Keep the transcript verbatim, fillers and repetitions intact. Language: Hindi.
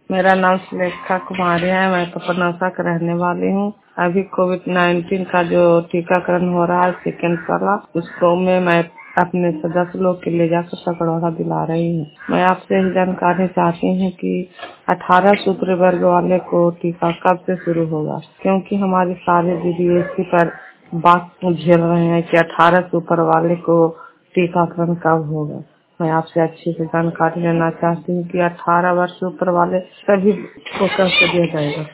मेरा नाम सुलेखा कुमारी है। मैं कपरनौसा का रहने वाली हूँ। अभी कोविड नाइन्टीन का जो टीकाकरण हो रहा है सेकेंड वाला, उसको में मैं अपने सदस्य लोग के ले जाकर सकड़ौरा दिला रही हूँ। मैं आपसे यही जानकारी चाहती हूँ कि अठारह से ऊपर वर्ग वाले को टीका कब से शुरू होगा, क्योंकि हमारे सारे दीदी इसी पर बात झेल रहे हैं कि अठारह से ऊपर वाले को टीकाकरण कब होगा। मैं आपसे अच्छी से जानकारी लेना चाहती हूँ कि अठारह वर्ष से ऊपर वाले सभी को कैसे दिया जाएगा।